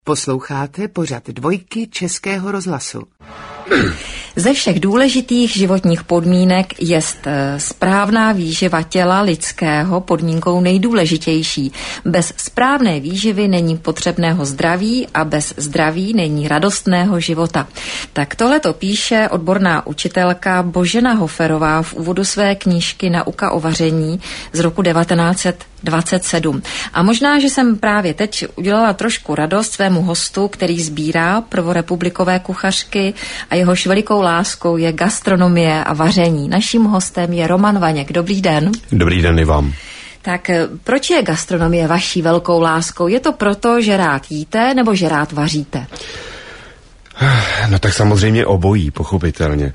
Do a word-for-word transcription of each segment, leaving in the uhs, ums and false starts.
Posloucháte pořad Dvojky Českého rozhlasu. Ze všech důležitých životních podmínek jest správná výživa těla lidského podmínkou nejdůležitější. Bez správné výživy není potřebného zdraví a bez zdraví není radostného života. Tak tohle to píše odborná učitelka Božena Hoferová v úvodu své knížky Nauka o vaření z roku devatenáct dvacet sedm. A možná, že jsem právě teď udělala trošku radost svému hostu, který sbírá prvorepublikové kuchařky a jehož velikou láskou je gastronomie a vaření. Naším hostem je Roman Vaněk. Dobrý den. Dobrý den i vám. Tak proč je gastronomie vaší velkou láskou? Je to proto, že rád jíte nebo že rád vaříte? No tak samozřejmě obojí, pochopitelně.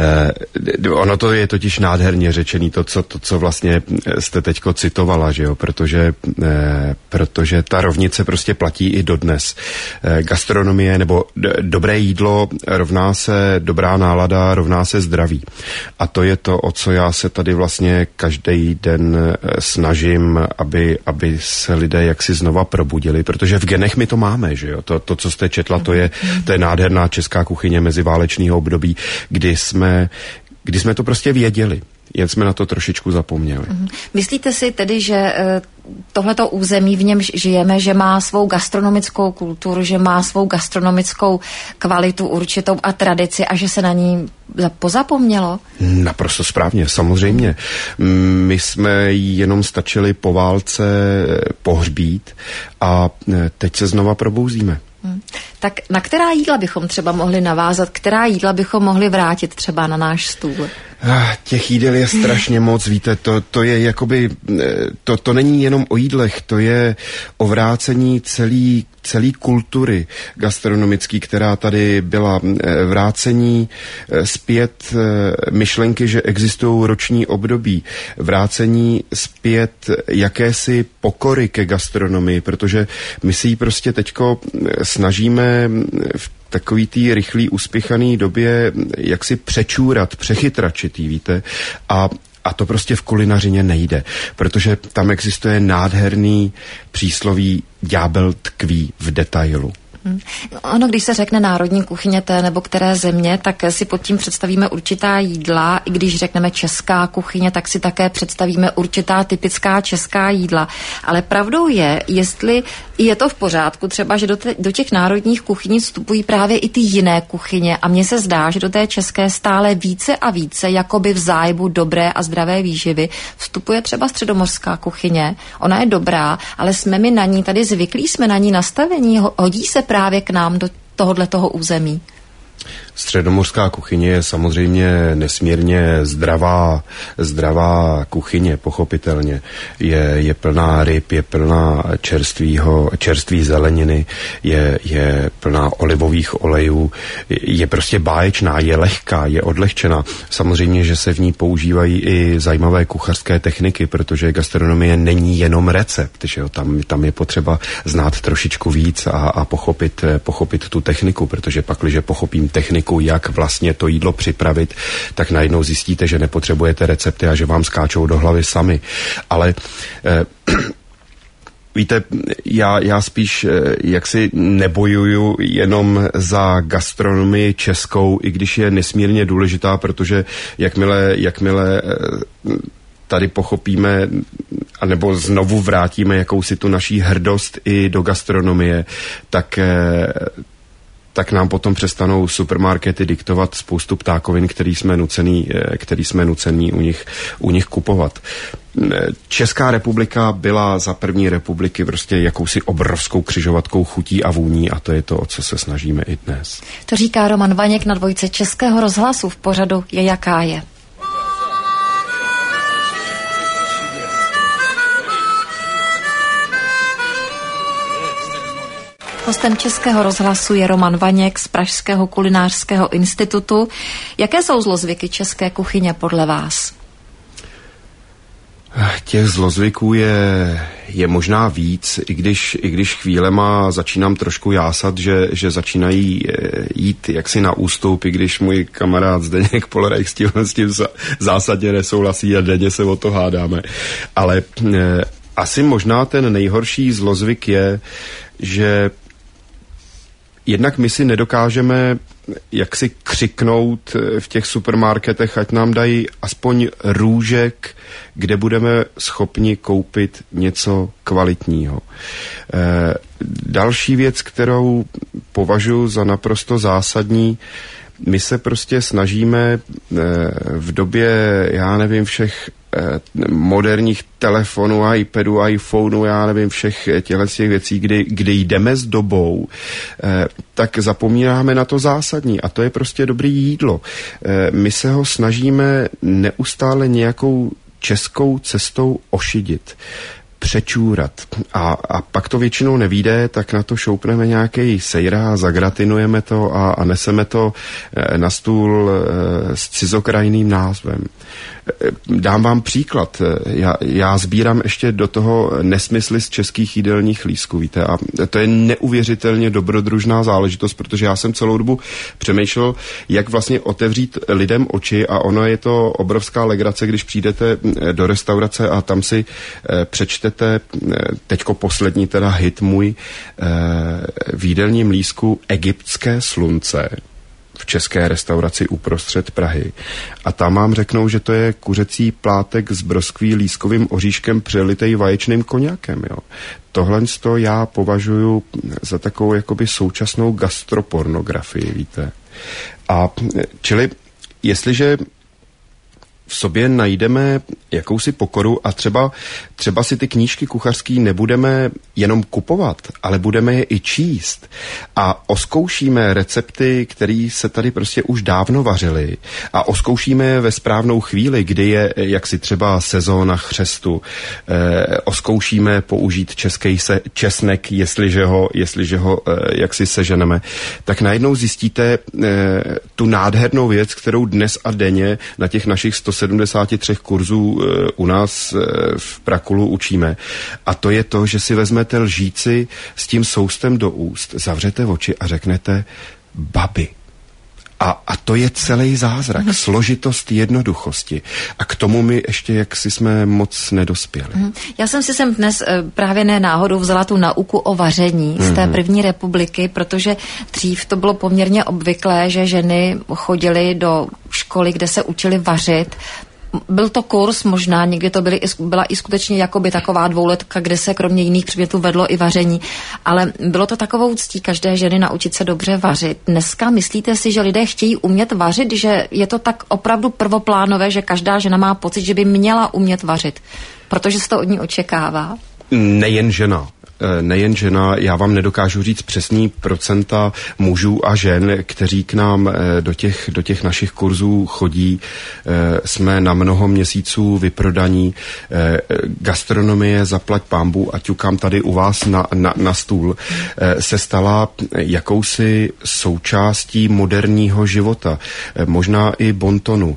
Eh, ono to je totiž nádherně řečený, to, co, to, co vlastně jste teďko citovala, že jo, protože, eh, protože ta rovnice prostě platí i dodnes. Eh, gastronomie nebo d- dobré jídlo rovná se dobrá nálada, rovná se zdraví. A to je to, o co já se tady vlastně každý den snažím, aby, aby se lidé jaksi znova probudili, protože v genech my to máme, že jo, to, to co jste četla, to je, to je nádherná česká kuchyně meziválečného období, kdy jsme, kdy jsme to prostě věděli. Jen jsme na to trošičku zapomněli. Myslíte si tedy, že tohleto území, v něm žijeme, že má svou gastronomickou kulturu, že má svou gastronomickou kvalitu určitou a tradici a že se na ní pozapomnělo? Naprosto správně, samozřejmě. My jsme jenom stačili po válce pohřbít a teď se znova probouzíme. Hmm. Tak na která jídla bychom třeba mohli navázat, která jídla bychom mohli vrátit třeba na náš stůl? Těch jídel je strašně moc, víte, to, to je jakoby, to, to není jenom o jídlech, to je o vrácení celý, celý kultury gastronomický, která tady byla, vrácení zpět myšlenky, že existují roční období, vrácení zpět jakési pokory ke gastronomii, protože my si ji prostě teďko snažíme v takový tý rychlý, uspěchaný době jak si přečůrat, přechytračitý, víte, a A to prostě v kulinařině nejde, protože tam existuje nádherný přísloví ďábel tkví v detailu. Hmm. Ono, když se řekne národní kuchyně té nebo které země, tak si pod tím představíme určitá jídla. I když řekneme česká kuchyně, tak si také představíme určitá typická česká jídla. Ale pravdou je, jestli je to v pořádku, třeba, že do, te, do těch národních kuchyní vstupují právě i ty jiné kuchyně. A mně se zdá, že do té české stále více a více, jakoby v zájmu dobré a zdravé výživy, vstupuje třeba středomořská kuchyně. Ona je dobrá, ale jsme my na ní tady zvyklí, jsme na ní nastavení, hodí se právě k nám do tohoto území. Středomořská kuchyně je samozřejmě nesmírně zdravá, zdravá kuchyně, pochopitelně. Je, je plná ryb, je plná čerstvýho, čerství zeleniny, je, je plná olivových olejů, je prostě báječná, je lehká, je odlehčená. Samozřejmě, že se v ní používají i zajímavé kuchařské techniky, protože gastronomie není jenom recept, že jo? Tam, tam je potřeba znát trošičku víc a, a pochopit, pochopit tu techniku, protože pak, když pochopím techniku, jak vlastně to jídlo připravit, tak najednou zjistíte, že nepotřebujete recepty a že vám skáčou do hlavy sami. Ale eh, víte, já, já spíš eh, jaksi nebojuju jenom za gastronomii českou, i když je nesmírně důležitá, protože jakmile, jakmile eh, tady pochopíme, anebo znovu vrátíme jakousi tu naší hrdost i do gastronomie, tak eh, tak nám potom přestanou supermarkety diktovat spoustu ptákovin, který jsme nucený, který jsme nucený u nich, u nich kupovat. Česká republika byla za první republiky prostě jakousi obrovskou křižovatkou chutí a vůní a to je to, o co se snažíme i dnes. To říká Roman Vaněk na Dvojce Českého rozhlasu v pořadu Je jaká je. Hostem Českého rozhlasu je Roman Vaněk z Pražského kulinářského institutu. Jaké jsou zlozvyky české kuchyně podle vás? Těch zlozvyků je, je možná víc, i když, i když chvílema začínám trošku jásat, že, že začínají jít jaksi na ústup, i když můj kamarád Zdeněk Polorejch s tím, s tím zásadně nesouhlasí a denně se o to hádáme. Ale eh, asi možná ten nejhorší zlozvyk je, že jednak my si nedokážeme jak si křiknout v těch supermarketech, ať nám dají aspoň růžek, kde budeme schopni koupit něco kvalitního. E, další věc, kterou považuji za naprosto zásadní, my se prostě snažíme v době, já nevím, všech moderních telefonů, iPadů, iPhonů, já nevím, všech těchto těch věcí, kdy, kdy jdeme s dobou, tak zapomínáme na to zásadní a to je prostě dobré jídlo. My se ho snažíme neustále nějakou českou cestou ošidit, přečůrat. A, a pak to většinou nevíde, tak na to šoupneme nějaký sejra, zagratinujeme to a, a neseme to na stůl s cizokrajným názvem. Dám vám příklad. Já, já sbírám ještě do toho nesmysly z českých jídelních lístků, víte, a to je neuvěřitelně dobrodružná záležitost, protože já jsem celou dobu přemýšlel, jak vlastně otevřít lidem oči a ono je to obrovská legrace, když přijdete do restaurace a tam si přečtete teďko poslední teda hit můj v jídelním lístku Egyptské slunce v české restauraci uprostřed Prahy. A tam vám řeknou, že to je kuřecí plátek s broskví lískovým oříškem přelitej vaječným koněkem. Jo. Tohle to já považuji za takovou jakoby současnou gastropornografii, víte. A čili, jestliže v sobě najdeme jakousi pokoru a třeba, třeba si ty knížky kuchařský nebudeme jenom kupovat, ale budeme je i číst a oskoušíme recepty, které se tady prostě už dávno vařily a oskoušíme je ve správnou chvíli, kdy je jaksi třeba sezóna chřestu, e, oskoušíme použít český se, česnek, jestliže ho, jestliže ho e, jaksi seženeme, tak najednou zjistíte e, tu nádhernou věc, kterou dnes a denně na těch našich sto sedmdesát tři kurzů e, u nás e, v Prakulu učíme. A to je to, že si vezmete lžíci s tím soustem do úst, zavřete oči a řeknete babi. A, a to je celý zázrak, mm. složitost jednoduchosti. A k tomu my ještě jaksi jsme moc nedospěli. Mm. Já jsem si sem dnes právě ne náhodou vzala tu nauku o vaření mm. z té první republiky, protože dřív to bylo poměrně obvyklé, že ženy chodily do školy, kde se učily vařit. Byl to kurz, možná někdy to byly, byla i skutečně jakoby taková dvouletka, kde se kromě jiných předmětů vedlo i vaření, ale bylo to takovou ctí každé ženy naučit se dobře vařit. Dneska myslíte si, že lidé chtějí umět vařit, že je to tak opravdu prvoplánové, že každá žena má pocit, že by měla umět vařit, protože se to od ní očekává? Nejen žena. Nejen žena, já vám nedokážu říct přesný procenta mužů a žen, kteří k nám do těch, do těch našich kurzů chodí. Jsme na mnoho měsíců vyprodaní. Gastronomie, zaplať pánbů, a ťukám tady u vás na, na, na stůl, se stala jakousi součástí moderního života. Možná i bontonu.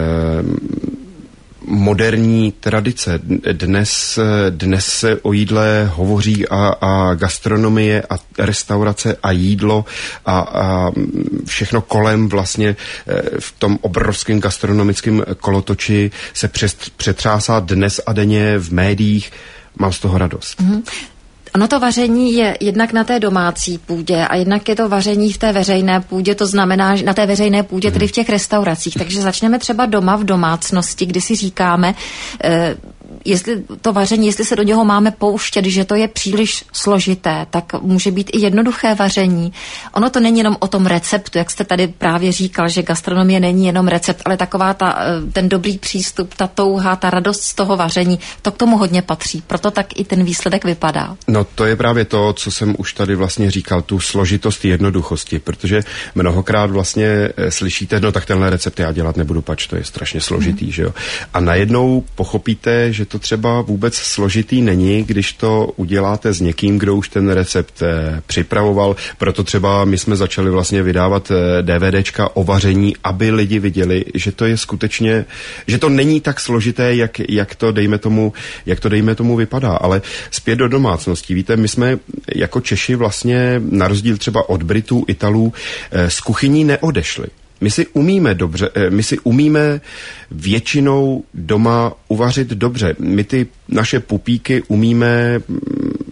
Moderní tradice. Dnes, dnes se o jídle hovoří a, a gastronomie a restaurace a jídlo a, a všechno kolem vlastně v tom obrovském gastronomickém kolotoči se přes, přetřásá dnes a denně v médiích. Mám z toho radost. Mm-hmm. Ono to vaření je jednak na té domácí půdě a jednak je to vaření v té veřejné půdě, to znamená na té veřejné půdě, tedy v těch restauracích. Takže začneme třeba doma v domácnosti, kdy si říkáme, eh, jestli to vaření, jestli se do něho máme pouštět, že to je příliš složité, tak může být i jednoduché vaření. Ono to není jenom o tom receptu, jak jste tady právě říkal, že gastronomie není jenom recept, ale taková ta, ten dobrý přístup, ta touha, ta radost z toho vaření, to k tomu hodně patří. Proto tak i ten výsledek vypadá. No to je právě to, co jsem už tady vlastně říkal, tu složitost jednoduchosti, protože mnohokrát vlastně slyšíte, no tak tenhle recept já dělat nebudu, pač to je strašně složitý, mm. že jo. A najednou pochopíte, že to třeba vůbec složitý není, když to uděláte s někým, kdo už ten recept eh, připravoval. Proto třeba my jsme začali vlastně vydávat eh, DVDčka o vaření, aby lidi viděli, že to je skutečně, že to není tak složité, jak, jak to dejme tomu, jak to dejme tomu vypadá. Ale zpět do domácností. Víte, my jsme jako Češi vlastně na rozdíl třeba od Britů, Italů eh, z kuchyní neodešli. My si umíme dobře, my si umíme většinou doma uvařit dobře. My ty naše pupíky umíme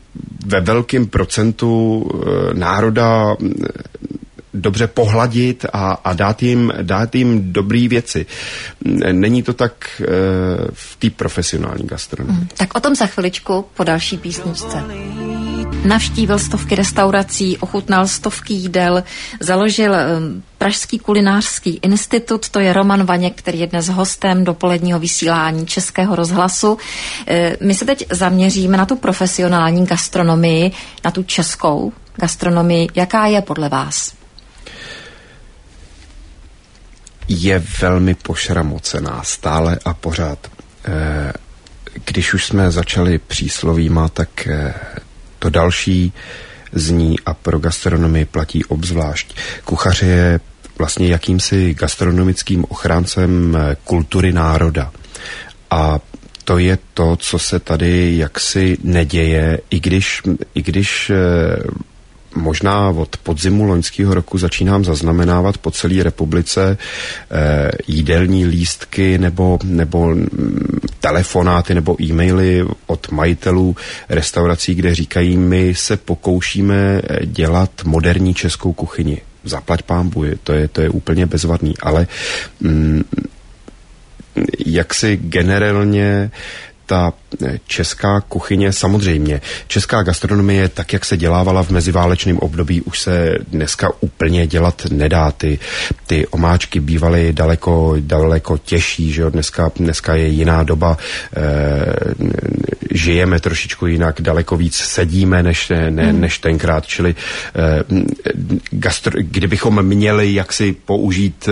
ve velkém procentu národa dobře pohladit a, a dát jim, dát jim dobrý věci. Není to tak e, v té profesionální gastronomii. Hmm, tak o tom za chviličku po další písničce. Navštívil stovky restaurací, ochutnal stovky jídel, založil um, Pražský kulinářský institut, to je Roman Vaněk, který je dnes hostem dopoledního vysílání Českého rozhlasu. E, my se teď zaměříme na tu profesionální gastronomii, na tu českou gastronomii. Jaká je podle vás? Je velmi pošramocená stále a pořád. Když už jsme začali příslovíma, tak to další zní a pro gastronomii platí obzvlášť. Kuchař je vlastně jakýmsi gastronomickým ochráncem kultury národa. A to je to, co se tady jaksi neděje, i když, i když možná od podzimu loňského roku začínám zaznamenávat po celé republice eh, jídelní lístky nebo, nebo telefonáty nebo e-maily od majitelů restaurací, kde říkají, my se pokoušíme dělat moderní českou kuchyni. Zaplať pánbu, to je, to je úplně bezvadný, ale mm, jaksi generálně ta česká kuchyně, samozřejmě, česká gastronomie, tak jak se dělávala v meziválečném období, už se dneska úplně dělat nedá. Ty, ty omáčky bývaly daleko, daleko těžší, že jo? Dneska, dneska je jiná doba, e, žijeme trošičku jinak, daleko víc sedíme než, ne, než tenkrát, čili e, gastro, kdybychom měli jaksi použít e,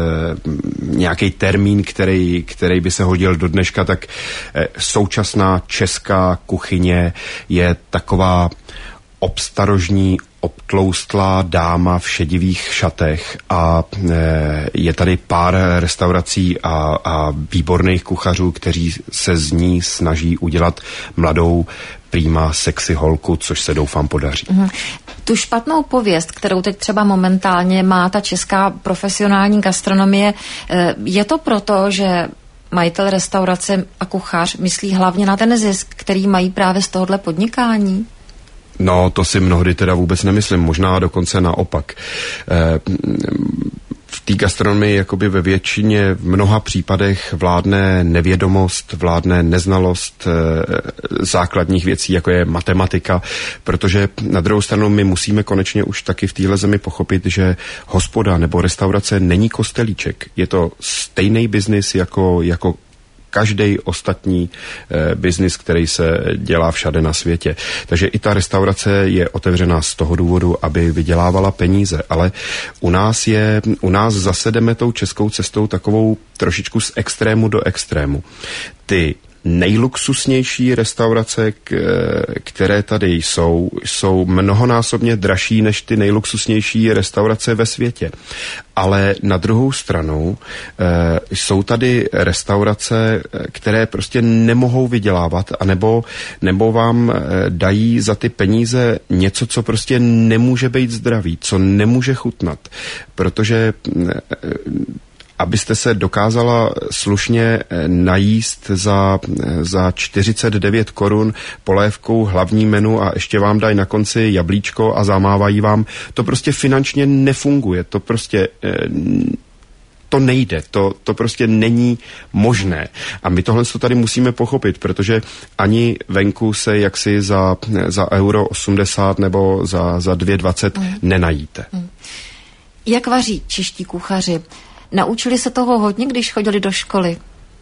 nějaký termín, který, který by se hodil do dneška, tak e, současná česká kuchyně je taková obstarožní, obtloustlá dáma v šedivých šatech a je tady pár restaurací a, a výborných kuchařů, kteří se z ní snaží udělat mladou prima sexy holku, což se doufám podaří. Mm-hmm. Tu špatnou pověst, kterou teď třeba momentálně má ta česká profesionální gastronomie, je to proto, že majitel restaurace a kuchař myslí hlavně na ten zisk, který mají právě z tohohle podnikání? No, to si mnohdy teda vůbec nemyslím, možná dokonce naopak. E, v té gastronomii jakoby ve většině, v mnoha případech vládne nevědomost, vládne neznalost e, základních věcí, jako je matematika, protože na druhou stranu my musíme konečně už taky v téhle zemi pochopit, že hospoda nebo restaurace není kostelíček. Je to stejný biznis jako, jako každý ostatní e, biznis, který se dělá všade na světě. Takže i ta restaurace je otevřená z toho důvodu, aby vydělávala peníze, ale u nás je, u nás zase jdeme tou českou cestou takovou trošičku z extrému do extrému. Ty nejluxusnější restaurace, které tady jsou, jsou mnohonásobně dražší než ty nejluxusnější restaurace ve světě. Ale na druhou stranu e, jsou tady restaurace, které prostě nemohou vydělávat, anebo, nebo vám dají za ty peníze něco, co prostě nemůže být zdravý, co nemůže chutnat. Protože e, abyste se dokázala slušně najíst za, za čtyřicet devět korun polévkou hlavní menu a ještě vám dají na konci jablíčko a zamávají vám, to prostě finančně nefunguje, to prostě to nejde, to, to prostě není možné. A my tohle tady musíme pochopit, protože ani venku se jaksi za, za euro osmdesát nebo za, za dvě dvacet mm. nenajíte. Mm. Jak vaří čeští kuchaři? Naučili se toho hodně, když chodili do školy?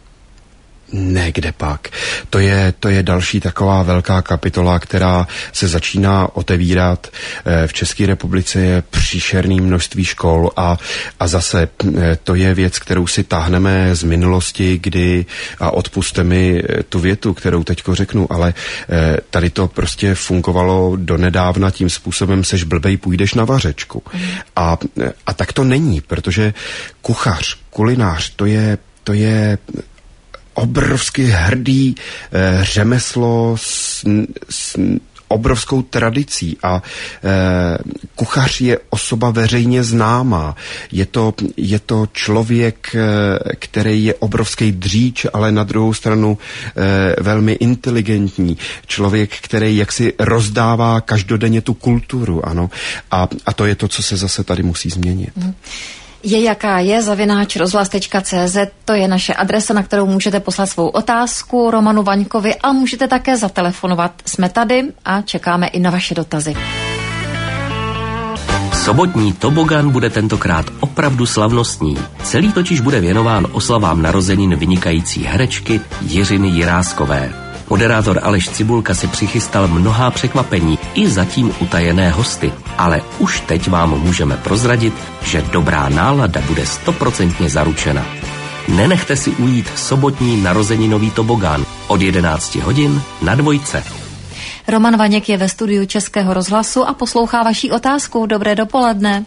Ne, kde pak. To je, to je další taková velká kapitola, která se začíná otevírat. V České republice je příšerné množství škol a, a zase to je věc, kterou si táhneme z minulosti, kdy, a odpuste mi tu větu, kterou teďko řeknu, ale tady to prostě fungovalo donedávna tím způsobem, seš blbej, půjdeš na vařečku. A, a tak to není, protože kuchař, kulinář, to je, to je obrovsky hrdý eh, řemeslo s, s obrovskou tradicí a e, kuchař je osoba veřejně známá. Je to, je to člověk, e, který je obrovský dříč, ale na druhou stranu e, velmi inteligentní. Člověk, který jaksi rozdává každodenně tu kulturu, ano. A, a to je to, co se zase tady musí změnit. Hmm. Je jaká je, zavináč rozhlas tečka cé zet, to je naše adresa, na kterou můžete poslat svou otázku Romanu Vaňkovi a můžete také zatelefonovat. Jsme tady a čekáme i na vaše dotazy. Sobotní tobogan bude tentokrát opravdu slavnostní. Celý totiž bude věnován oslavám narozenin vynikající herečky Jiřiny Jiráskové. Moderátor Aleš Cibulka si přichystal mnohá překvapení i zatím utajené hosty, ale už teď vám můžeme prozradit, že dobrá nálada bude stoprocentně zaručena. Nenechte si ujít sobotní narozeninový tobogán od jedenácti hodin na Dvojce. Roman Vaněk je ve studiu Českého rozhlasu a poslouchá vaší otázku. Dobré dopoledne.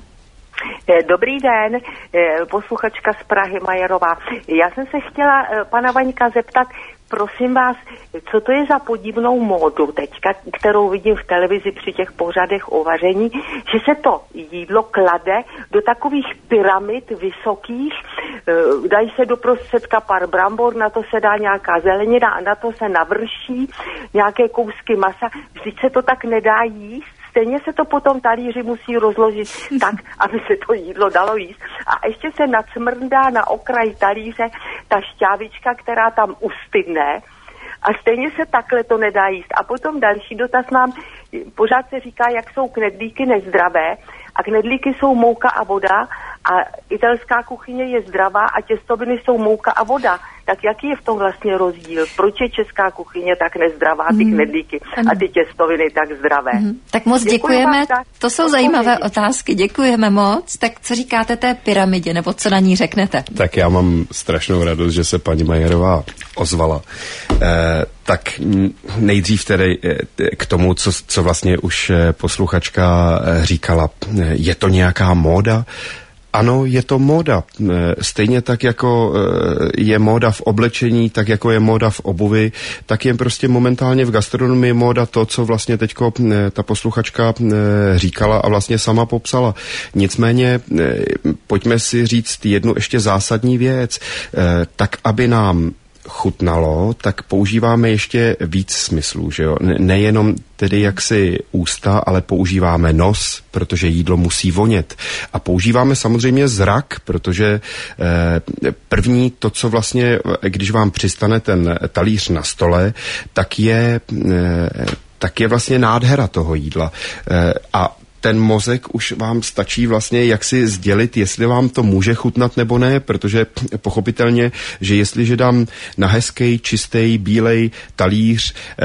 Dobrý den, posluchačka z Prahy Majerová. Já jsem se chtěla pana Vaňka zeptat, prosím vás, co to je za podivnou módu teďka, kterou vidím v televizi při těch pořadech o vaření, že se to jídlo klade do takových pyramid vysokých, dají se do prostředka pár brambor, na to se dá nějaká zelenina a na to se navrší nějaké kousky masa. Vždyť se to tak nedá jíst. Stejně se to potom talíři musí rozložit tak, aby se to jídlo dalo jíst. A ještě se nacmrdá na okraj talíře ta šťávička, která tam ustydne. A stejně se takhle to nedá jíst. A potom další dotaz mám, pořád se říká, jak jsou knedlíky nezdravé. A knedlíky jsou mouka a voda a italská kuchyně je zdravá a těstoviny jsou mouka a voda. Tak jaký je v tom vlastně rozdíl? Proč je česká kuchyně tak nezdravá, ty knedlíky a ty těstoviny tak zdravé? Mm. Tak moc děkujeme, to jsou zajímavé otázky, děkujeme moc. Tak co říkáte té pyramidě, nebo co na ní řeknete? Tak já mám strašnou radost, že se paní Majerová ozvala. Eh, tak nejdřív tedy k tomu, co, co vlastně už posluchačka říkala. Je to nějaká móda? Ano, je to móda. Stejně tak, jako je móda v oblečení, tak jako je móda v obuvi, tak je prostě momentálně v gastronomii móda to, co vlastně teďko ta posluchačka říkala a vlastně sama popsala. Nicméně pojďme si říct jednu ještě zásadní věc. Tak, aby nám chutnalo, tak používáme ještě víc smyslů, že jo? Nejenom tedy jaksi ústa, ale používáme nos, protože jídlo musí vonět. A používáme samozřejmě zrak, protože eh, první to, co vlastně, když vám přistane ten talíř na stole, tak je, eh, tak je vlastně nádhera toho jídla. Eh, a ten mozek už vám stačí vlastně jak si sdělit, jestli vám to může chutnat nebo ne, protože pochopitelně, že jestliže dám na hezký, čistý, bílej talíř eh,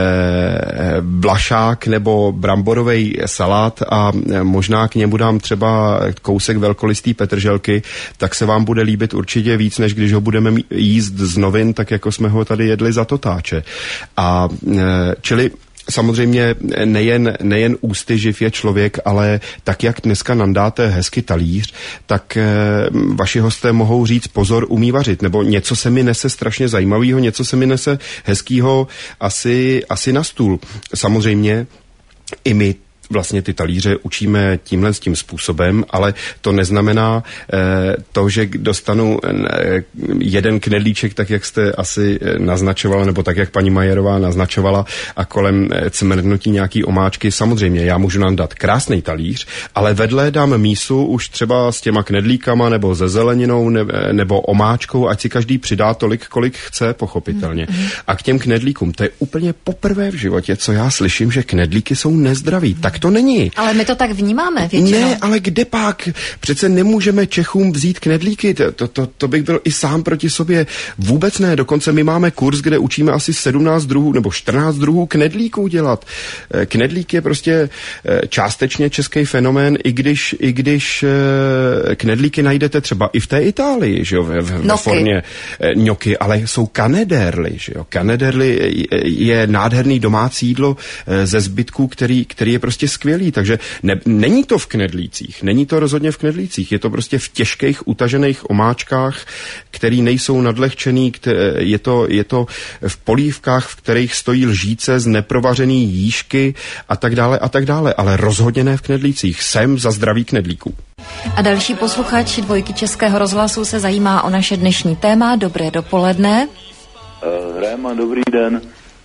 vlašák nebo bramborový salát a možná k němu dám třeba kousek velkolistý petrželky, tak se vám bude líbit určitě víc, než když ho budeme jíst z novin, tak jako jsme ho tady jedli za totáče. A eh, čili samozřejmě nejen, nejen ústy živ je člověk, ale tak, jak dneska nandáte hezky talíř, tak e, vaši hosté mohou říct pozor, umí vařit, nebo něco se mi nese strašně zajímavého, něco se mi nese hezkýho asi, asi na stůl. Samozřejmě i my vlastně ty talíře učíme tímhle s tím způsobem, ale to neznamená eh, to, že dostanu eh, jeden knedlíček, tak jak jste asi naznačovala, nebo tak jak paní Majerová naznačovala a kolem eh, cmrnutí nějaký omáčky. Samozřejmě, já můžu nám dát krásný talíř, ale vedle dám mísu už třeba s těma knedlíkama nebo ze zeleninou ne, nebo omáčkou, ať si každý přidá tolik, kolik chce, pochopitelně. Mm-hmm. A k těm knedlíkům, to je úplně poprvé v životě, co já slyším, že knedlíky jsou nezdraví. Mm-hmm. Tak to není. Ale my to tak vnímáme většinou. Ne, ale kde pak? Přece nemůžeme Čechům vzít knedlíky. To, to, to bych byl i sám proti sobě. Vůbec ne. Dokonce my máme kurz, kde učíme asi sedmnáct druhů nebo čtrnáct druhů knedlíků dělat. Knedlík je prostě částečně český fenomén, i když, i když knedlíky najdete třeba i v té Itálii, že jo, v, v formě ňoky, ale jsou kanederly, že jo. Kanederly je nádherný domácí jídlo ze zbytků, který, který je prostě prostě skvělý, takže ne, není to v knedlících, není to rozhodně v knedlících, je to prostě v těžkých utažených omáčkách, který nejsou nadlehčený, je to, je to v polívkách, v kterých stojí lžíce z neprovařený jížky a tak dále a tak dále, ale rozhodně ne v knedlících. Jsem za zdraví knedlíků. A další posluchač Dvojky Českého rozhlasu se zajímá o naše dnešní téma. Dobré dopoledne. Hráma, dobrý den.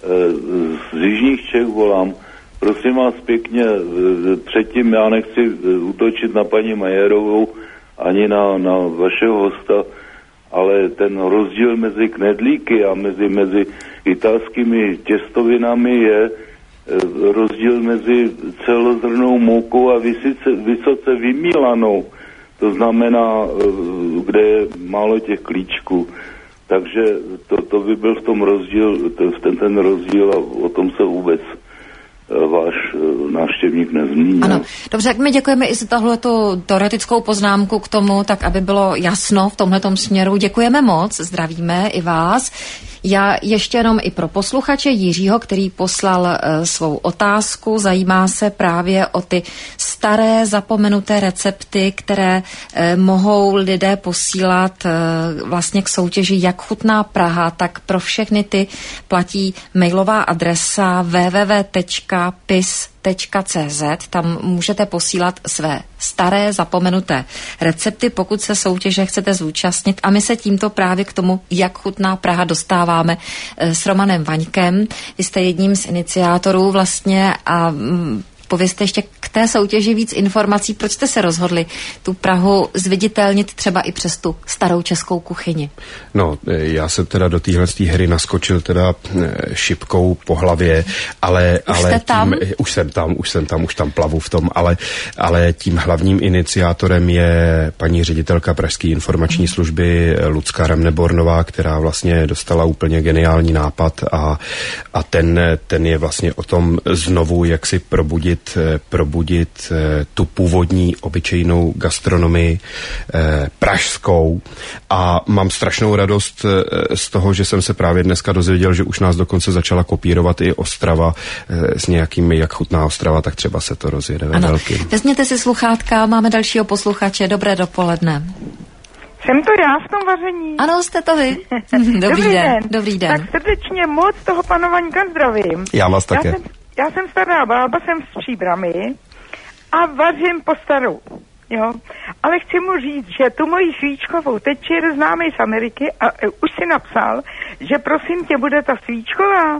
Z jižních Čech volám. Prosím vás pěkně, předtím já nechci útočit na paní Majerovou ani na, na vašeho hosta, ale ten rozdíl mezi knedlíky a mezi, mezi italskými těstovinami je rozdíl mezi celozrnnou moukou a vysice, vysoce vymílanou. To znamená, kde je málo těch klíčků. Takže to, to by byl v tom rozdíl, ten, ten rozdíl a o tom se vůbec váš návštěvník nezmínil. Ano, dobře, tak my děkujeme i za tohletu teoretickou poznámku k tomu, tak aby bylo jasno v tomhletom směru. Děkujeme moc, zdravíme i vás. Já ještě jenom i pro posluchače Jiřího, který poslal uh, svou otázku, zajímá se právě o ty staré zapomenuté recepty, které uh, mohou lidé posílat uh, vlastně k soutěži Jak chutná Praha, tak pro všechny ty platí mailová adresa w w w tečka p i s tečka c z. Tam můžete posílat své staré zapomenuté recepty, pokud se soutěže chcete zúčastnit. A my se tímto právě k tomu Jak chutná Praha dostáváme s Romanem Vaňkem. Vy jste jedním z iniciátorů vlastně a povězte ještě k té soutěži víc informací. Proč jste se rozhodli tu Prahu zviditelnit třeba i přes tu starou českou kuchyni? No, já jsem teda do téhle hry naskočil teda šipkou po hlavě, ale... Už ale jste tam? Tím, už jsem tam, už jsem tam, už tam plavu v tom, ale, ale tím hlavním iniciátorem je paní ředitelka Pražské informační služby Lucka Remnebornová, která vlastně dostala úplně geniální nápad a, a ten, ten je vlastně o tom znovu, jak si probudit probudit tu původní obyčejnou gastronomii eh, pražskou a mám strašnou radost eh, z toho, že jsem se právě dneska dozvěděl, že už nás dokonce začala kopírovat i Ostrava eh, s nějakými Jak chutná Ostrava, tak třeba se to rozjede ve velkým. Vezměte si sluchátka, máme dalšího posluchače, dobré dopoledne. Jsem to já v tom vaření? Ano, jste to vy. Dobrý, Dobrý den. den. Dobrý den. Tak srdečně moc toho pana Vaňka zdravím. Já vás také. Já jsem, já jsem stará bába, jsem z Příbramy a vařím po starou, jo. Ale chci mu říct, že tu moji svíčkovou, teď přijede známý z Ameriky a e, už si napsal, že prosím tě, bude ta svíčková.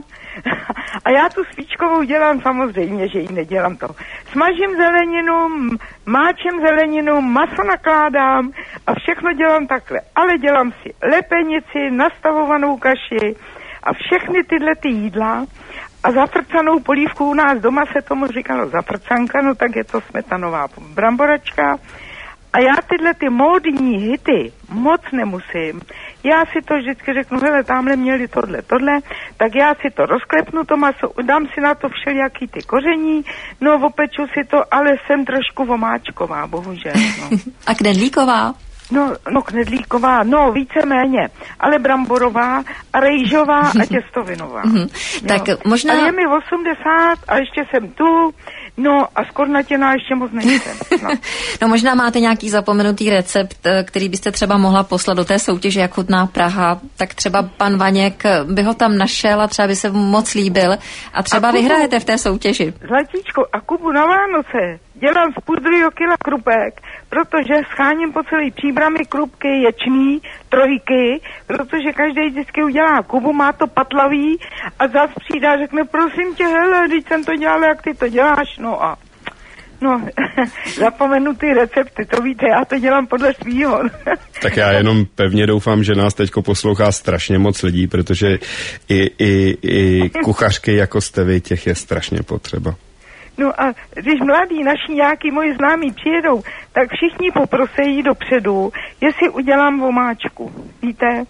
A já tu svíčkovou dělám samozřejmě, že ji nedělám to. Smažím zeleninu, máčem zeleninu, maso nakládám a všechno dělám takhle. Ale dělám si lepenici, nastavovanou kaši a všechny tyhle ty jídla a zafrcanou polívku u nás doma se tomu říkalo zafrcanka, no tak je to smetanová bramboračka. A já tyhle ty módní hity moc nemusím. Já si to vždycky řeknu, hele, tamhle měli tohle, tohle, tak já si to rozklepnu, to maso, dám si na to všelijaký ty koření, no opeču si to, ale jsem trošku vomáčková, bohužel. No. A knedlíková? No, no knedlíková, no víceméně, ale bramborová a rejžová a těstovinová. Mm-hmm. Tak možná... A je mi osmdesát a ještě jsem tu, no a skornatěná ještě moc nejsem. No. No možná máte nějaký zapomenutý recept, který byste třeba mohla poslat do té soutěže Jak chutná Praha, tak třeba pan Vaněk by ho tam našel a třeba by se mu moc líbil a třeba a Kubu, vyhrajete v té soutěži. Zlatíčko, a Kubu na Vánoce dělám z půl druhého kila krupek, protože scháním po celý Příbrami krupky, ječný, trojky, protože každý vždycky udělá Kubu, má to patlavý a zas přijde a řekne, prosím tě, hele, když jsem to dělal, jak ty to děláš, no a no, zapomenu ty recepty, to víte, já to dělám podle svýho. Tak já jenom pevně doufám, že nás teďko poslouchá strašně moc lidí, protože i, i, i kuchařky jako jste vy, těch je strašně potřeba. No a když mladí naši nějaký moji známí přijedou, tak všichni poprosejí dopředu, jestli udělám vomáčku. Víte,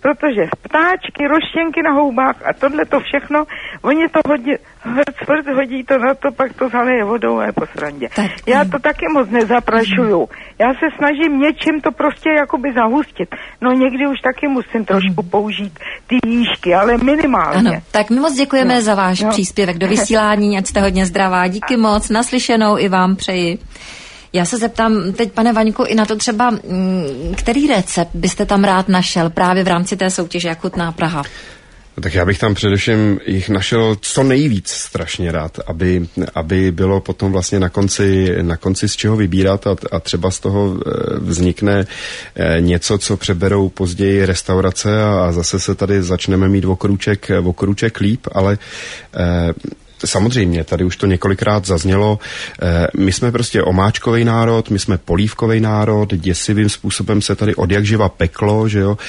protože ptáčky, roštěnky na houbách a tohle to všechno, oni to hodí, hrc, hodí to na to, pak to zaleje vodou a je po srandě. Tak, já to taky moc nezaprašuju. Já se snažím něčím to prostě jakoby zahustit. No někdy už taky musím trošku použít ty jížky, ale minimálně. Ano, tak my moc děkujeme no, za váš no. příspěvek do vysílání, ať jste hodně zdravá. Díky moc, naslyšenou i vám přeji. Já se zeptám teď, pane Vaňku, i na to třeba, který recept byste tam rád našel právě v rámci té soutěže Jak chutná Praha? No tak já bych tam především jich našel co nejvíc strašně rád, aby, aby bylo potom vlastně na konci, na konci z čeho vybírat a, a třeba z toho vznikne něco, co přeberou později restaurace a, a zase se tady začneme mít o krůček, o krůček líp, ale eh, samozřejmě, tady už to několikrát zaznělo, my jsme prostě omáčkový národ, my jsme polívkový národ, děsivým způsobem se tady odjakživa peklo, že jo.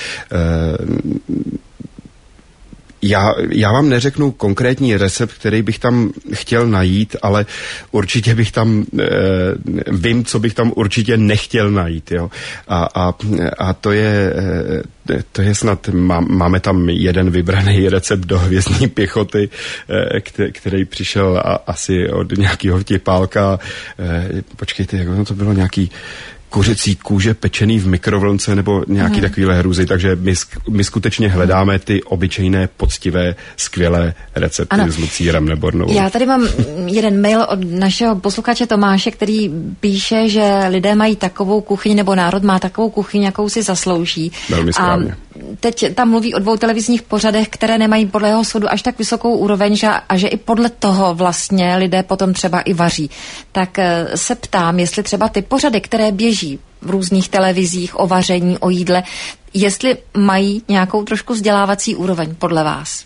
Já, já vám neřeknu konkrétní recept, který bych tam chtěl najít, ale určitě bych tam, e, vím, co bych tam určitě nechtěl najít, jo. A, a, a to je, e, to je snad, má, máme tam jeden vybraný recept do hvězdní pěchoty, e, který, který přišel a, asi od nějakého vtipálka, e, počkejte, jak ono to bylo, nějaký kuřecí kůže pečený v mikrovlnce nebo nějaký hmm. takovýhle hruzy, takže my, my skutečně hledáme ty obyčejné, poctivé, skvělé recepty ano. s Lucí Remnebornovou. Já tady mám jeden mail od našeho posluchače Tomáše, který píše, že lidé mají takovou kuchyň, nebo národ má takovou kuchyň, jakou si zaslouží. Velmi správně. A teď tam mluví o dvou televizních pořadech, které nemají podle jeho soudu až tak vysokou úroveň, že, a že i podle toho vlastně lidé potom třeba i vaří. Tak se ptám, jestli třeba ty pořady, které běží v různých televizích o vaření, o jídle, jestli mají nějakou trošku vzdělávací úroveň podle vás?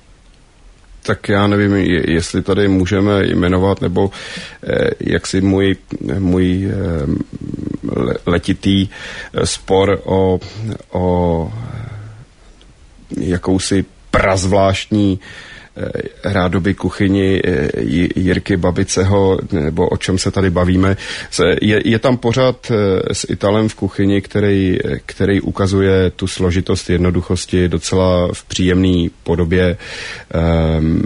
Tak já nevím, jestli tady můžeme jmenovat, nebo eh, jak si můj, můj eh, letitý spor o, o jakousi prazvláštní rádoby kuchyni Jirky Babiceho, nebo o čem se tady bavíme. Je, je tam pořad s Italem v kuchyni, který, který ukazuje tu složitost jednoduchosti docela v příjemné podobě. Um,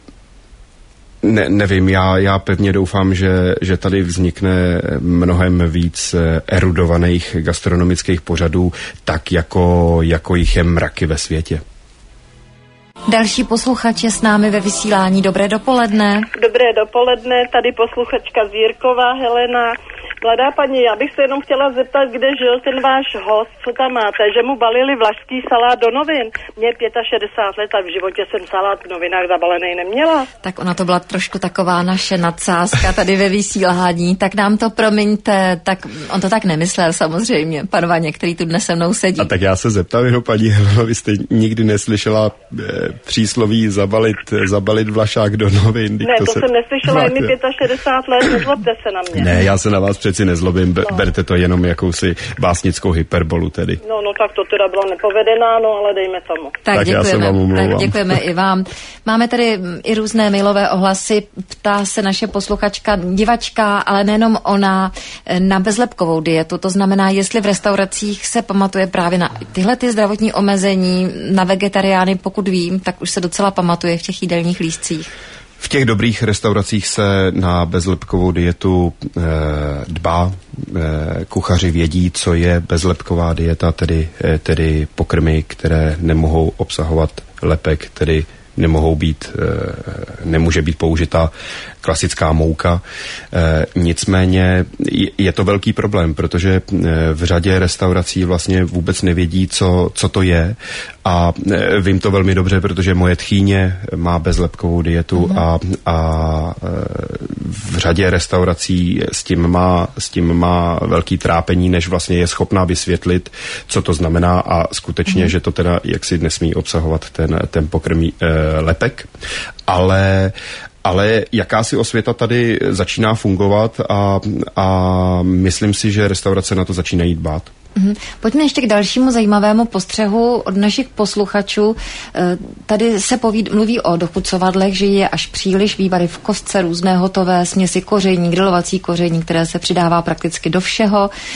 Ne, nevím, já, já pevně doufám, že, že tady vznikne mnohem víc erudovaných gastronomických pořadů, tak jako, jako jich je mraky ve světě. Další posluchač je s námi ve vysílání. Dobré dopoledne. Dobré dopoledne, tady posluchačka z Jirkova, Helena. Mladá paní, já bych se jenom chtěla zeptat, kde žil ten váš host, co tam máte, že mu balili vlašský salát do novin. Mně je šedesát pět let a v životě jsem salát v novinách zabalený neměla. Tak ona to byla trošku taková naše nadsázka tady ve vysílání, tak nám to promiňte, tak on to tak nemyslel samozřejmě, pan Vaně, který tu dnes se mnou sedí. A tak já se zeptám jenom paní Heleno, vy jste nikdy neslyšela e, přísloví zabalit, zabalit vlašák do novin? Ne, to, to se... jsem neslyšela, je mi šedesát pět let, nezlobte se na mě. Ne, já se na vás přeci nezlobím, no. Berte to jenom jakousi básnickou hyperbolu tedy. No, no tak to teda bylo nepovedená, no ale dejme tomu. Tak, tak děkujeme, já se vám omlouvám. Tak děkujeme i vám. Máme tady i různé mailové ohlasy, ptá se naše posluchačka, divačka, ale nejenom ona, na bezlepkovou dietu, to znamená, jestli v restauracích se pamatuje právě na tyhle ty zdravotní omezení, na vegetariány, pokud vím, tak už se docela pamatuje v těch jídelních lístcích. V těch dobrých restauracích se na bezlepkovou dietu e, dbá. E, kuchaři vědí, co je bezlepková dieta, tedy, e, tedy pokrmy, které nemohou obsahovat lepek, tedy nemohou být, e, nemůže být použita klasická mouka. E, nicméně je to velký problém, protože v řadě restaurací vlastně vůbec nevědí, co, co to je. A vím to velmi dobře, protože moje tchýně má bezlepkovou dietu mm. a, a v řadě restaurací s tím, má, s tím má velký trápení, než vlastně je schopná vysvětlit, co to znamená a skutečně, mm. že to teda jaksi nesmí obsahovat ten, ten pokrmý e, lepek. Ale Ale jakási osvěta tady začíná fungovat a, a myslím si, že restaurace na to začínají dbát. Mm-hmm. Pojďme ještě k dalšímu zajímavému postřehu od našich posluchačů. Tady se povíd, mluví o dochucovadlech, že je až příliš, vývary v kostce, různé hotové směsi koření, grilovací koření, které se přidává prakticky do všeho.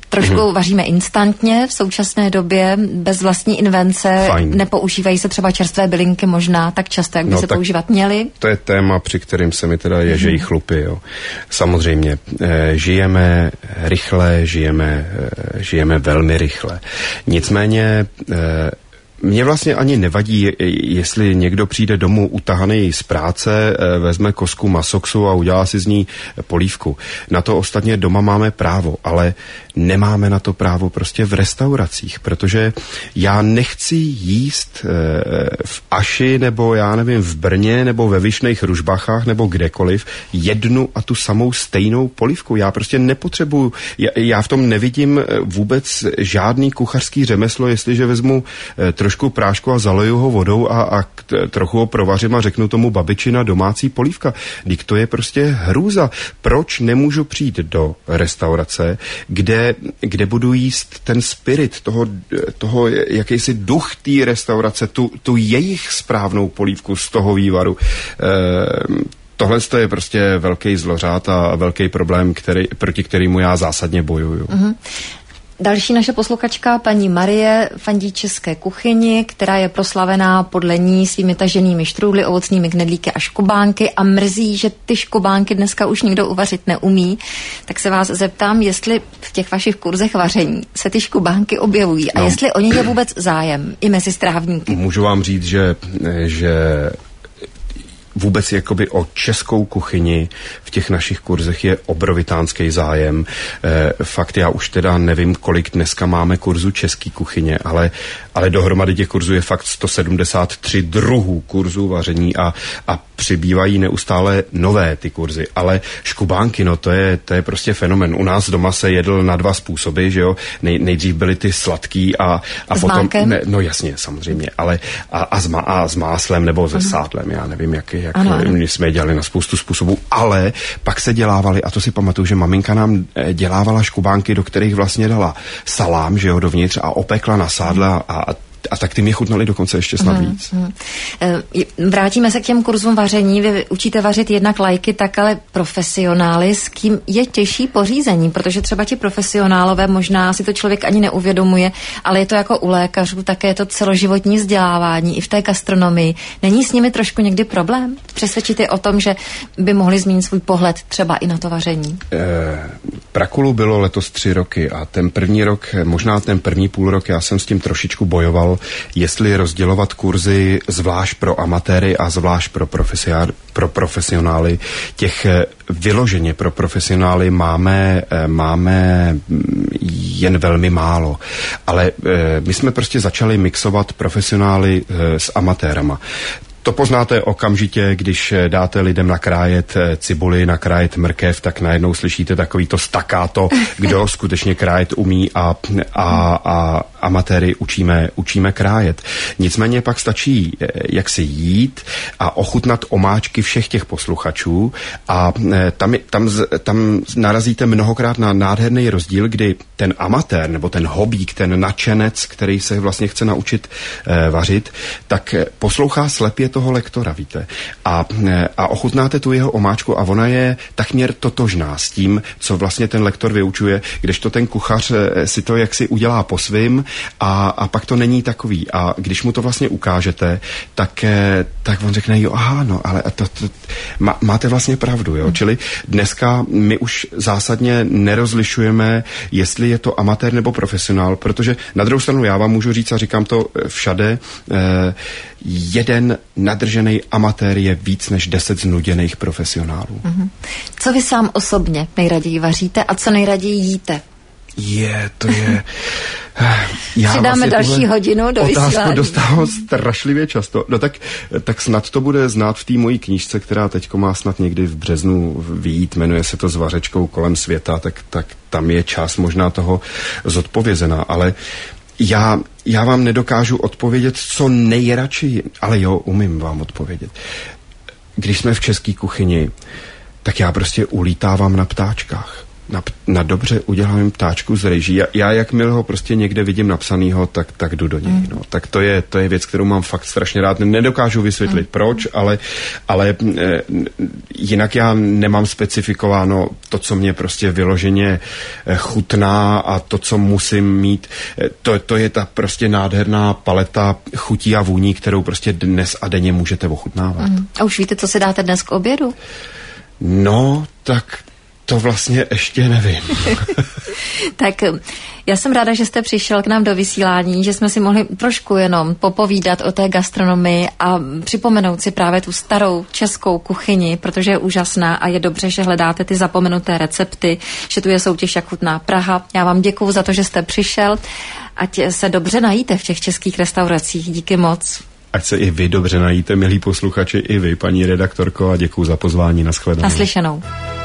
Trošku mm-hmm. vaříme instantně v současné době, bez vlastní invence. Fajn. Nepoužívají se třeba čerstvé bylinky možná tak často, jak by no, se používat měly. To je téma, při kterým se mi teda ježejí mm-hmm. chlupy. Jo. Samozřejmě, e, žijeme rychle, žijeme, e, žijeme velmi rychle. Nicméně e, mně vlastně ani nevadí, jestli někdo přijde domů utahaný z práce, vezme kosku masoxu a udělá si z ní polívku. Na to ostatně doma máme právo, ale nemáme na to právo prostě v restauracích, protože já nechci jíst v Aši nebo já nevím v Brně nebo ve Vyšných Ružbachách nebo kdekoliv jednu a tu samou stejnou polívku. Já prostě nepotřebuju, já, já v tom nevidím vůbec žádný kuchařský řemeslo, jestliže vezmu trošku prášku a zaleju ho vodou a, a trochu ho provařím a řeknu tomu babičina domácí polívka. Dík to je prostě hrůza. Proč nemůžu přijít do restaurace, kde, kde budu jíst ten spirit toho, toho jakýsi duch té restaurace, tu, tu jejich správnou polívku z toho vývaru. E, Tohle je prostě velký zlořád a velký problém, který, proti kterému já zásadně bojuju. Mm-hmm. Další naše posluchačka, paní Marie, fandí české kuchyni, která je proslavená podle ní svými taženými štrůdly, ovocnými knedlíky a škobánky a mrzí, že ty škobánky dneska už nikdo uvařit neumí. Tak se vás zeptám, jestli v těch vašich kurzech vaření se ty škobánky objevují a no. jestli o ně je vůbec zájem i mezi strávníky. Můžu vám říct, že, že vůbec jakoby o českou kuchyni v těch našich kurzech je obrovitánský zájem. E, fakt já už teda nevím, kolik dneska máme kurzu české kuchyně, ale, ale dohromady těch kurzů je fakt sto sedmdesát tři druhů kurzů vaření a, a přibývají neustále nové ty kurzy. Ale škubánky, no to je, to je prostě fenomen. U nás doma se jedl na dva způsoby, že jo. Nej, nejdřív byly ty sladký a, a s potom... Ne, no jasně, samozřejmě, ale a, a, s, má, a s máslem nebo se uh-huh. sádlem, já nevím, jak, jak my jsme je dělali na spoustu způsobů, ale pak se dělávali, a to si pamatuju, že maminka nám dělávala škubánky, do kterých vlastně dala salám, že jo, dovnitř a opekla na sádle a, a A tak ty mě chutnali dokonce ještě snad hmm, víc. Hmm. Vrátíme se k těm kurzům vaření. Vy učíte vařit jednak lajky, tak ale profesionály. S kým je těžší pořízení? Protože třeba ti profesionálové, možná si to člověk ani neuvědomuje, ale je to jako u lékařů, také je to celoživotní vzdělávání i v té gastronomii. Není s nimi trošku někdy problém? Přesvědčit je o tom, že by mohli změnit svůj pohled třeba i na to vaření? Eh, Prakulu bylo letos tři roky a ten první rok, možná ten první půl rok, já jsem s tím trošičku bojoval, jestli rozdělovat kurzy zvlášť pro amatéry a zvlášť pro, pro profesionály. Těch vyloženě pro profesionály máme, máme jen velmi málo. Ale my jsme prostě začali mixovat profesionály s amatérama. To poznáte okamžitě, když dáte lidem nakrájet cibuli, nakrájet mrkev, tak najednou slyšíte takový to staccato, kdo skutečně krájet umí a, a, a amatéry učíme, učíme krájet. Nicméně pak stačí jak si jít a ochutnat omáčky všech těch posluchačů a tam, tam, tam narazíte mnohokrát na nádherný rozdíl, kdy ten amatér nebo ten hobík, ten nadšenec, který se vlastně chce naučit eh, vařit, tak poslouchá slepě toho lektora, víte. A, a ochutnáte tu jeho omáčku a ona je takměr totožná s tím, co vlastně ten lektor vyučuje, kdežto ten kuchař si to jaksi udělá po svým a, a pak to není takový. A když mu to vlastně ukážete, tak, tak on řekne, jo, aha, no, ale to, to, má, máte vlastně pravdu, jo. Čili dneska my už zásadně nerozlišujeme, jestli je to amatér nebo profesionál, protože na druhou stranu já vám můžu říct a říkám to všade, eh, jeden nadržený amatér je víc než deset znuděných profesionálů. Mm-hmm. Co vy sám osobně nejraději vaříte a co nejraději jíte? Je, to je... Já Přidáme vlastně další hodinu do vysílání. Otázku dostávám strašlivě často. No tak, tak snad to bude znát v té mojí knížce, která teďko má snad někdy v březnu vyjít, jmenuje se to S vařečkou kolem světa, tak, tak tam je část možná toho zodpovězená, ale já, já vám nedokážu odpovědět, co nejradši, ale jo, umím vám odpovědět. Když jsme v české kuchyni, tak já prostě ulítávám na ptáčkách. Na, na dobře udělaném ptáčku z rejží. Já, já jakmile ho prostě někde vidím napsanýho, tak, tak jdu do něj. Mm. No. Tak to je, to je věc, kterou mám fakt strašně rád. Nedokážu vysvětlit mm. proč, ale, ale e, jinak já nemám specifikováno to, co mě prostě vyloženě chutná a to, co musím mít. To, to je ta prostě nádherná paleta chutí a vůní, kterou prostě dnes a denně můžete ochutnávat. Mm. A už víte, co si dáte dnes k obědu? No, tak to vlastně ještě nevím. Tak já jsem ráda, že jste přišel k nám do vysílání, že jsme si mohli trošku jenom popovídat o té gastronomii a připomenout si právě tu starou českou kuchyni, protože je úžasná a je dobře, že hledáte ty zapomenuté recepty, že tu je soutěž Jak chutná Praha. Já vám děkuju za to, že jste přišel. Ať se dobře najíte v těch českých restauracích. Díky moc. Ať se i vy dobře najíte, milí posluchači, i vy, paní redaktorko, a děkuju za pozvání. Nashledanou. Naslyšenou.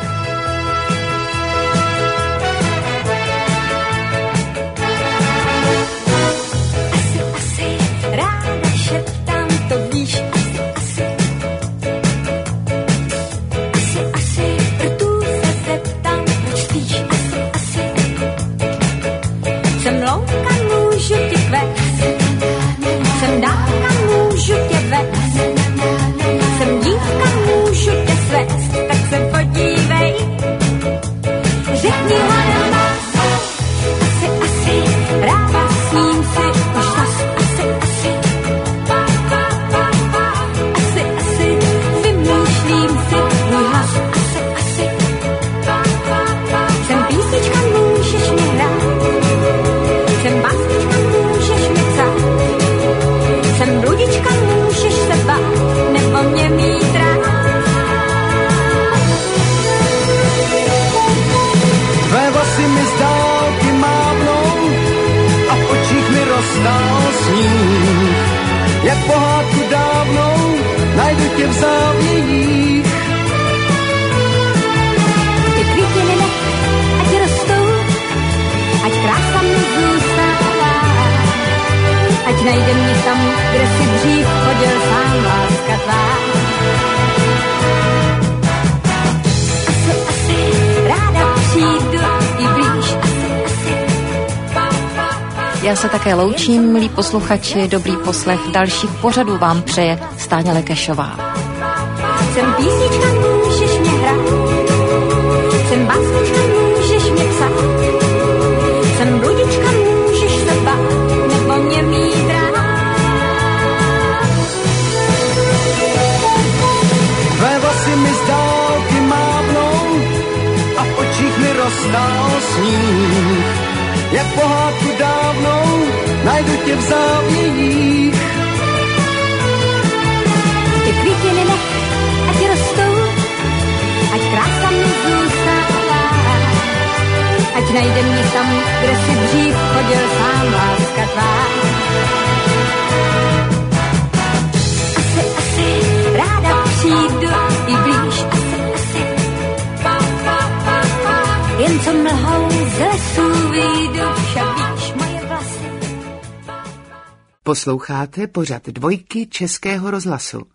Jak pohádku dávnou najdu tě v závějích. Ty květiny nech, ať rostou, ať krása mi zůstává. Ať najde mě tam, kde si dřív chodil sám, láska tvá. Asi, asi, ráda přijdu i blíž, asi, asi. Já se také loučím, milí posluchači, dobrý poslech dalších pořadů vám přeje Stáňa Lekešová. Jsem písnička, můžeš mě hrát, jsem básnička, můžeš mě psát, jsem bludička, můžeš se bát, nebo mě mít rád. Tvé vlasy mi z dálky mávnou a v očích mi roztál sníh. Jak pohádku dávnou najdu tě v závějích. Ty květiny nech, ať rostou, ať krása mi zůstává. Ať najde mě tam, kde si dřív chodil sám, láska tvá. Asi, asi, ráda přijdu i blíž, asi, asi. Jen co mlhou z lesů vyjdu, však víš moje vlasy. Posloucháte pořad Dvojky Českého rozhlasu.